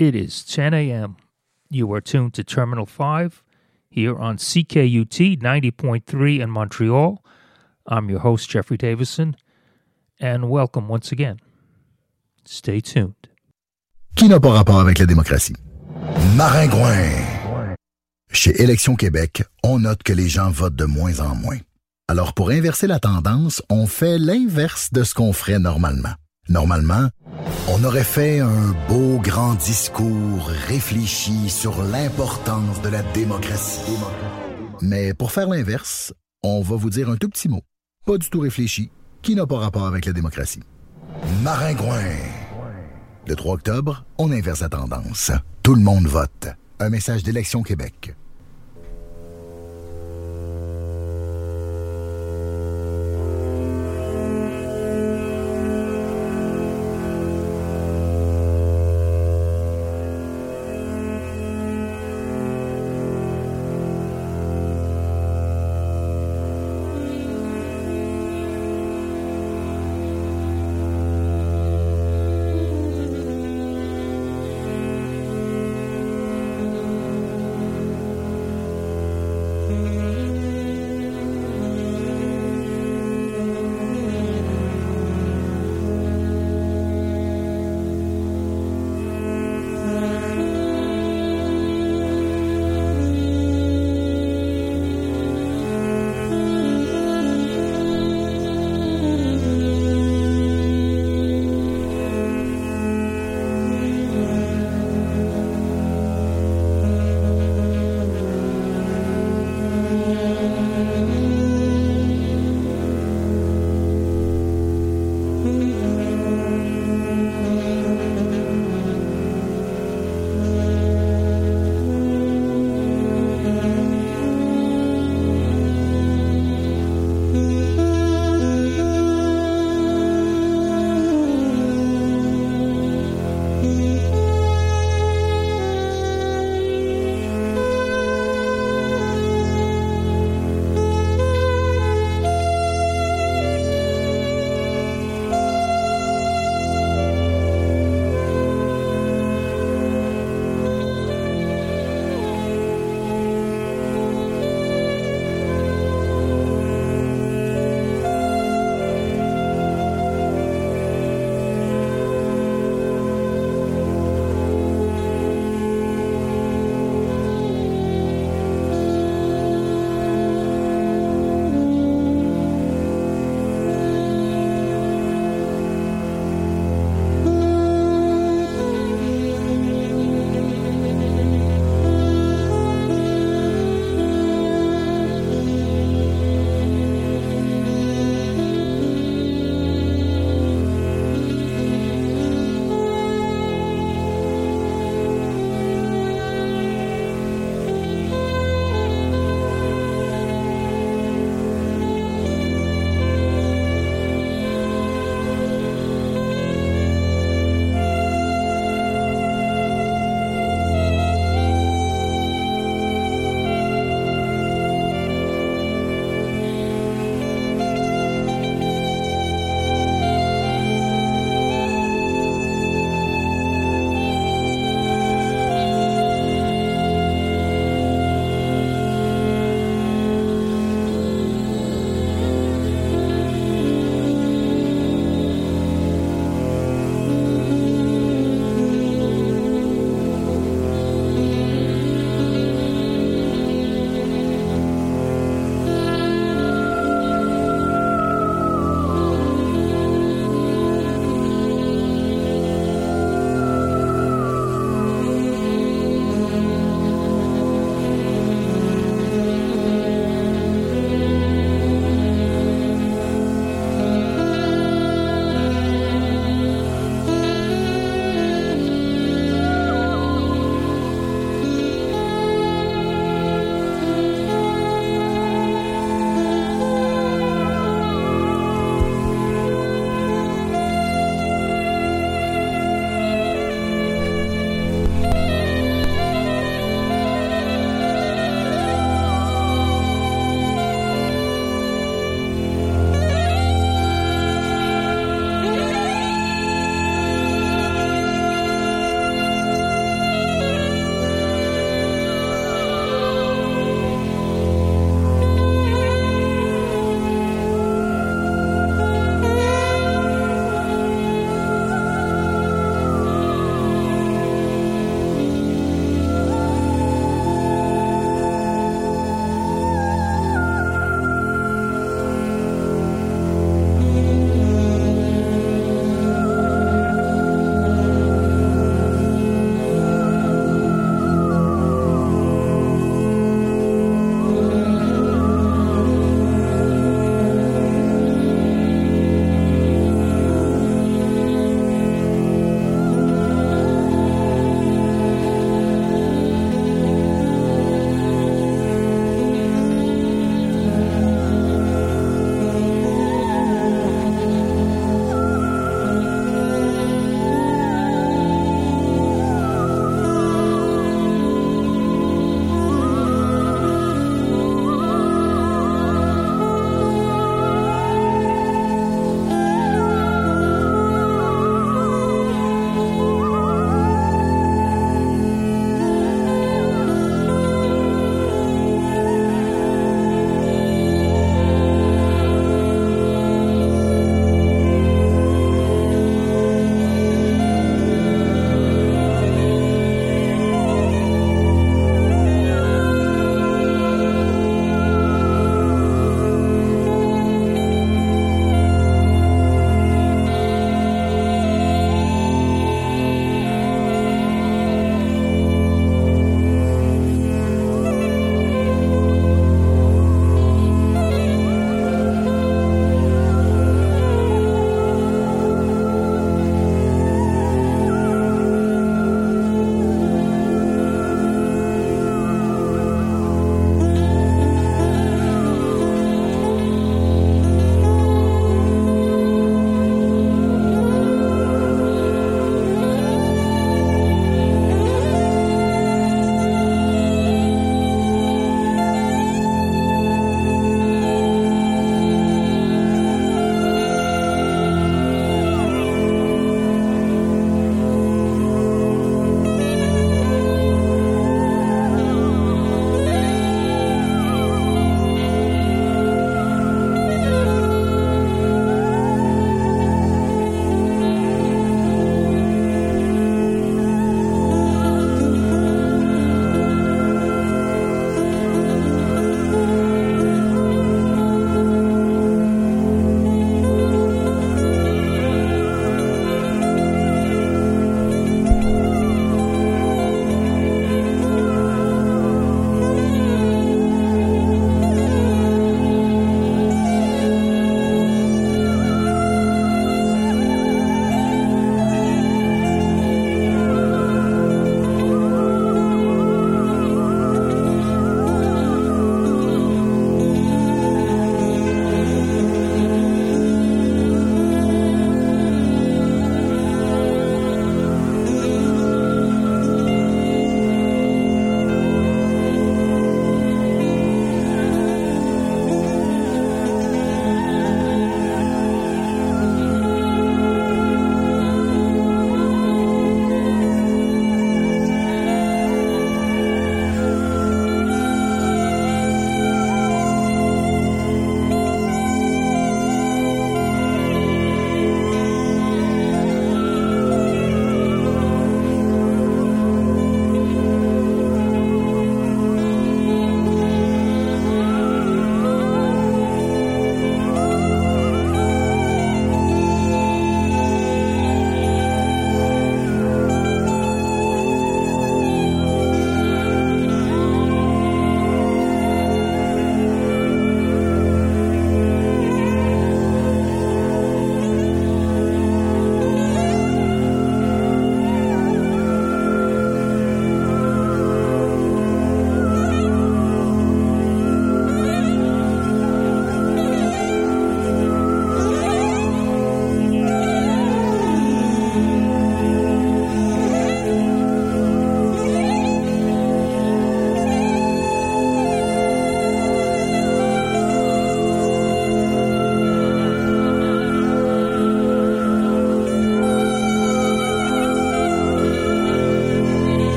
It is 10 a.m. You are tuned to Terminal 5 here on CKUT 90.3 in Montreal. I'm your host, Jeffrey Davison, and welcome once again. Stay tuned. Qui n'a pas rapport avec la démocratie? Maringouin. Chez Élections Québec, on note que les gens votent de moins en moins. Alors, pour inverser la tendance, on fait l'inverse de ce qu'on ferait normalement. Normalement, on aurait fait un beau grand discours réfléchi sur l'importance de la démocratie. Mais pour faire l'inverse, on va vous dire un tout petit mot, pas du tout réfléchi, qui n'a pas rapport avec la démocratie. Maringouin. Le 3 octobre, on inverse la tendance. Tout le monde vote. Un message d'Élections Québec.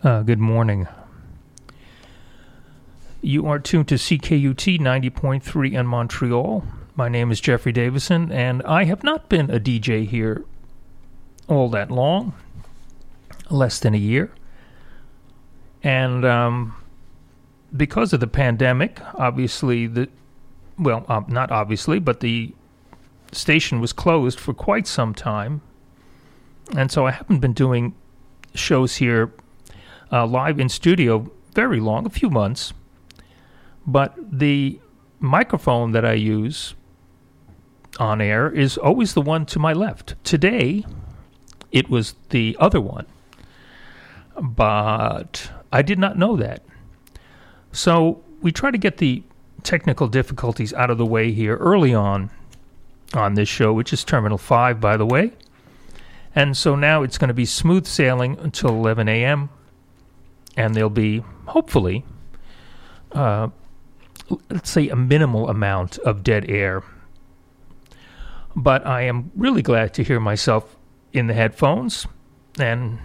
Good morning. You are tuned to CKUT 90.3 in Montreal. My name is Jeffrey Davison, and I have not been a DJ here all that long, less than a year. And because of the pandemic, obviously, not obviously, but the station was closed for quite some time. And so I haven't been doing shows here live in studio very long, a few months. But the microphone that I use on air is always the one to my left. Today, it was the other one. But I did not know that. So we try to get the technical difficulties out of the way here early on this show, which is Terminal 5, by the way. And so now it's going to be smooth sailing until 11 a.m. And there'll be, hopefully, let's say a minimal amount of dead air. But I am really glad to hear myself in the headphones. And,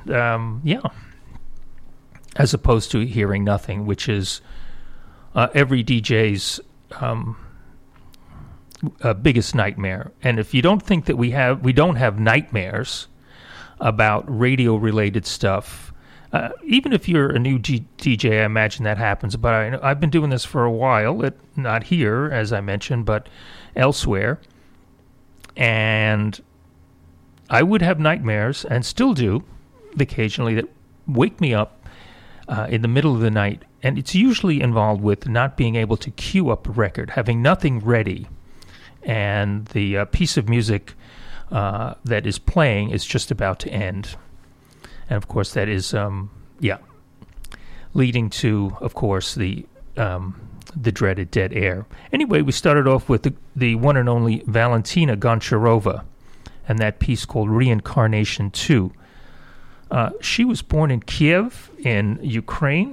as opposed to hearing nothing, which is every DJ's biggest nightmare. And if you don't think that we don't have nightmares about radio-related stuff, even if you're a new DJ, I imagine that happens. But I've been doing this for a while, not here, as I mentioned, but elsewhere. And I would have nightmares, and still do, occasionally, that wake me up in the middle of the night. And it's usually involved with not being able to cue up a record, having nothing ready. And the piece of music that is playing is just about to end. And, of course, that is, leading to, of course, the dreaded dead air. Anyway, we started off with the one and only Valentina Goncharova and that piece called Reincarnation 2. She was born in Kiev in Ukraine,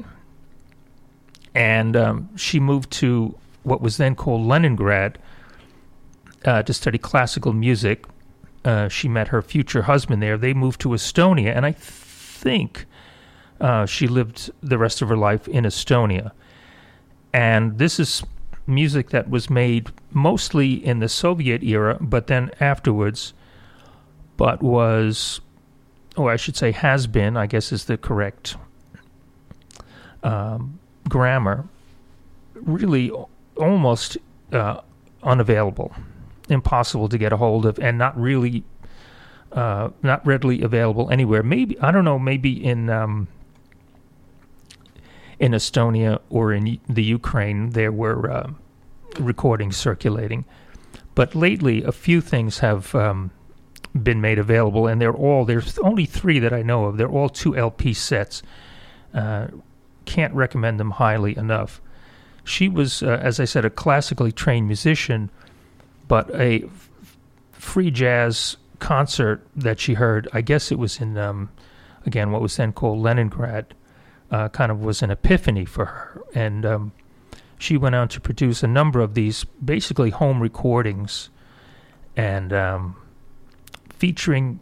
and she moved to what was then called Leningrad to study classical music. She met her future husband there. They moved to Estonia, and I think she lived the rest of her life in Estonia. And this is music that was made mostly in the Soviet era, but then afterwards, but was, or I should say has been, I guess is the correct grammar, really almost unavailable, impossible to get a hold of, and not readily available anywhere. Maybe, I don't know, maybe in Estonia or in the Ukraine there were recordings circulating. But lately a few things have been made available, and there's only 3 that I know of. They're all 2 LP sets. Can't recommend them highly enough. She was, as I said, a classically trained musician, but a free jazz concert that she heard, I guess it was in, again, what was then called Leningrad, kind of was an epiphany for her. And she went on to produce a number of these basically home recordings and featuring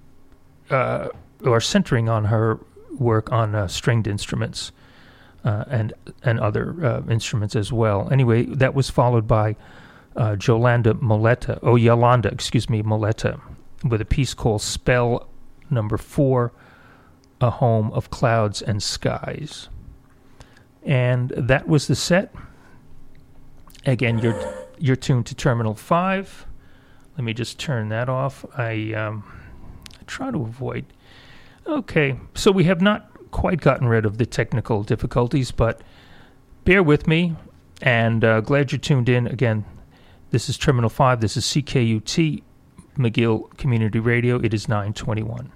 or centering on her work on stringed instruments and other instruments as well. Anyway, that was followed by Yolanda Moleta, with a piece called Spell Number 4, A Home of Clouds and Skies. And that was the set. Again, you're tuned to Terminal 5. Let me just turn that off. I try to avoid. Okay, so we have not quite gotten rid of the technical difficulties, but bear with me, and glad you tuned in. Again, this is Terminal 5. This is CKUT, McGill Community Radio. It is 9:21.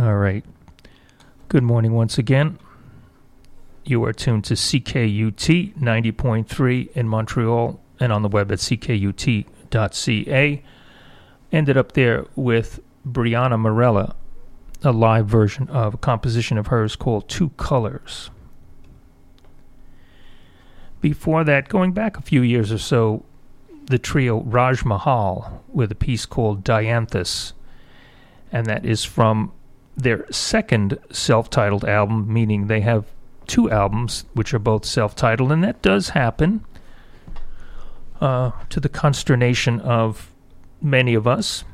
All right. Good morning once again. You are tuned to CKUT 90.3 in Montreal and on the web at ckut.ca. Ended up there with Brianna Morella, a live version of a composition of hers called Two Colors. Before that, going back a few years or so, the trio Raj Mahal with a piece called Dianthus, and that is from their second self-titled album, meaning they have two albums which are both self-titled, and that does happen to the consternation of many of us.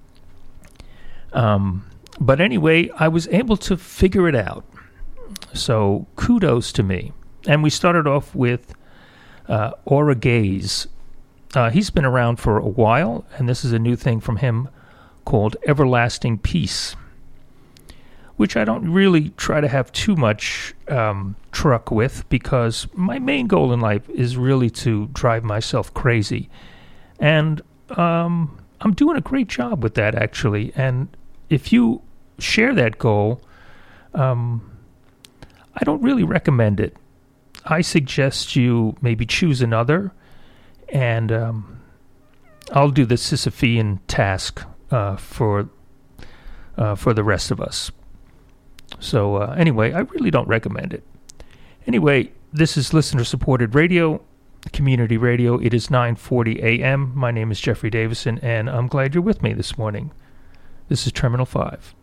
But anyway, I was able to figure it out. So kudos to me. And we started off with Aura Gaze. He's been around for a while, and this is a new thing from him called Everlasting Peace, which I don't really try to have too much truck with, because my main goal in life is really to drive myself crazy. And I'm doing a great job with that, actually. And if you share that goal, I don't really recommend it. I suggest you maybe choose another, and I'll do the Sisyphean task for the rest of us. So anyway, I really don't recommend it. Anyway, this is listener-supported radio, community radio. It is 9:40 a.m. My name is Jeffrey Davison, and I'm glad you're with me this morning. This is Terminal 5.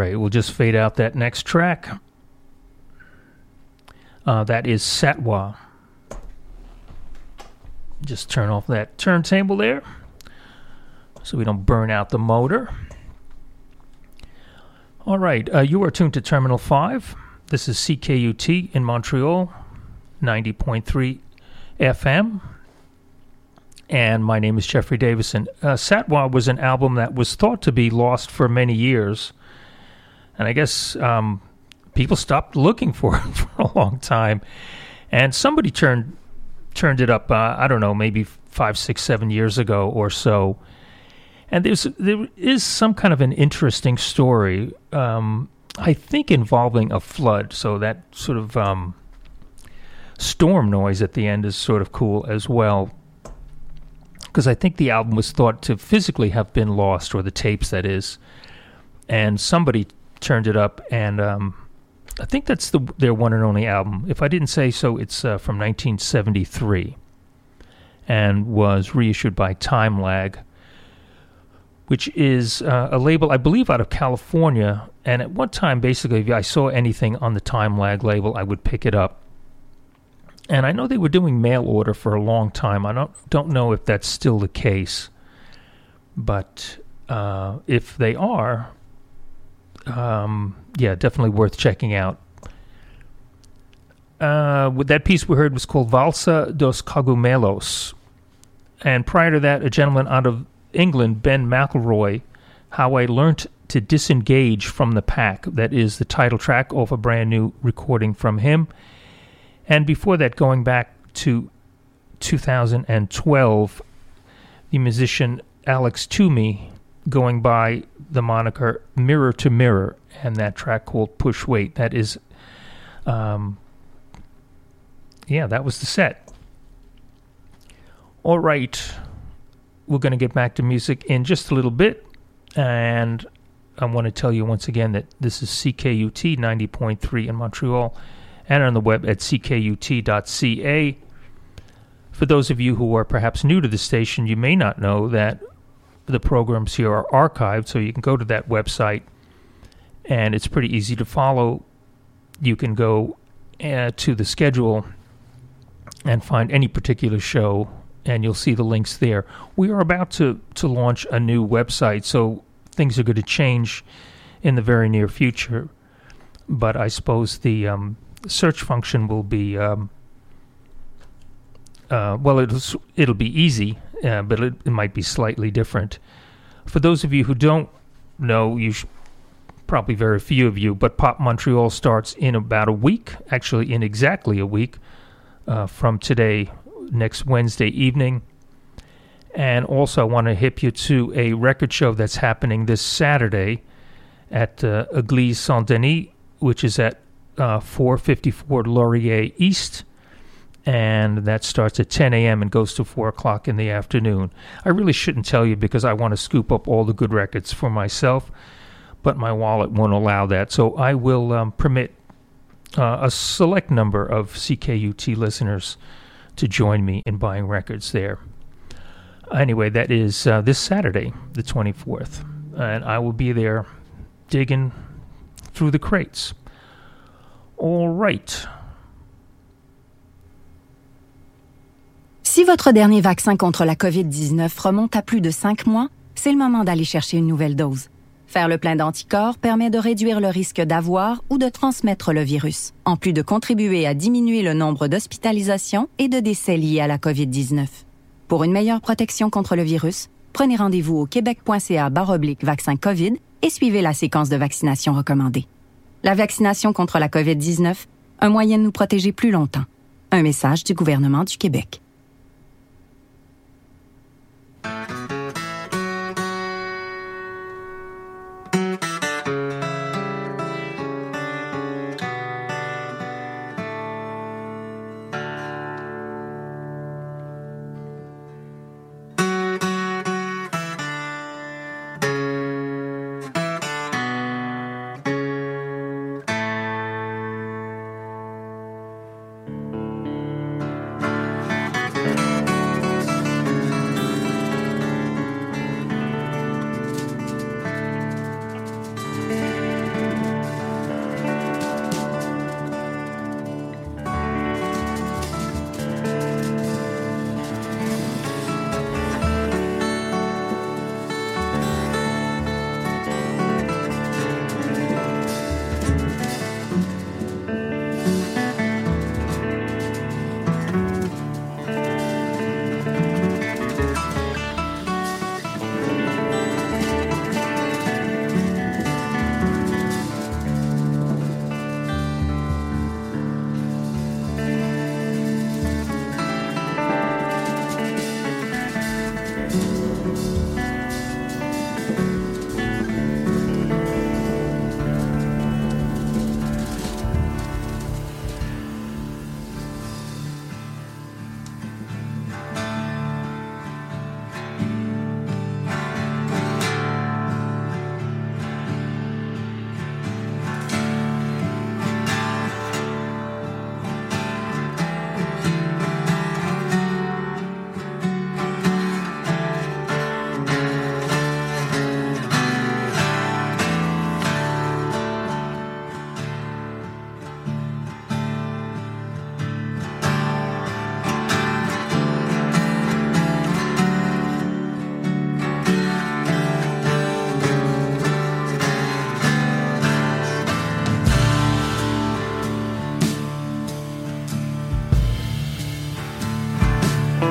right, we'll just fade out that next track. That is Satwa. Just turn off that turntable there so we don't burn out the motor. All right, you are tuned to Terminal 5. This is CKUT in Montreal, 90.3 FM. And my name is Jeffrey Davison. Satwa was an album that was thought to be lost for many years. And I guess people stopped looking for it for a long time. And somebody turned it up, I don't know, maybe 5, 6, 7 years ago or so. And there is some kind of an interesting story, I think involving a flood. So that sort of storm noise at the end is sort of cool as well. Because I think the album was thought to physically have been lost, or the tapes, that is. And somebody turned it up, and I think that's their one and only album. If I didn't say so, it's from 1973 and was reissued by Time Lag, which is a label, I believe, out of California. And at one time, basically, if I saw anything on the Time Lag label, I would pick it up. And I know they were doing mail order for a long time. I don't know if that's still the case. But if they are, yeah, definitely worth checking out. That piece we heard was called Valsa dos Cogumelos. And prior to that, a gentleman out of England, Ben McElroy, How I Learned to Disengage from the Pack. That is the title track off a brand new recording from him. And before that, going back to 2012, the musician Alex Toomey, going by the moniker Mirror to Mirror, and that track called Push Weight. That is, that was the set. All right, we're going to get back to music in just a little bit, and I want to tell you once again that this is CKUT 90.3 in Montreal, and on the web at ckut.ca. For those of you who are perhaps new to the station, you may not know that the programs here are archived, so you can go to that website, and it's pretty easy to follow. You can go to the schedule and find any particular show, and you'll see the links there. We are about to launch a new website, so things are going to change in the very near future, but I suppose the search function will be it'll be easy, but it might be slightly different. For those of you who don't know, probably very few of you, but Pop Montreal starts in about a week, actually in exactly a week from today, next Wednesday evening. And also I want to hip you to a record show that's happening this Saturday at Église Saint-Denis, which is at 454 Laurier East, and that starts at 10 a.m. and goes to 4 o'clock in the afternoon. I really shouldn't tell you because I want to scoop up all the good records for myself, but my wallet won't allow that. So I will permit a select number of CKUT listeners to join me in buying records there. Anyway, that is this Saturday, the 24th, and I will be there digging through the crates. All right. Si votre dernier vaccin contre la COVID-19 remonte à plus de 5 mois, c'est le moment d'aller chercher une nouvelle dose. Faire le plein d'anticorps permet de réduire le risque d'avoir ou de transmettre le virus, en plus de contribuer à diminuer le nombre d'hospitalisations et de décès liés à la COVID-19. Pour une meilleure protection contre le virus, prenez rendez-vous au québec.ca/vaccin COVID et suivez la séquence de vaccination recommandée. La vaccination contre la COVID-19, un moyen de nous protéger plus longtemps. Un message du gouvernement du Québec.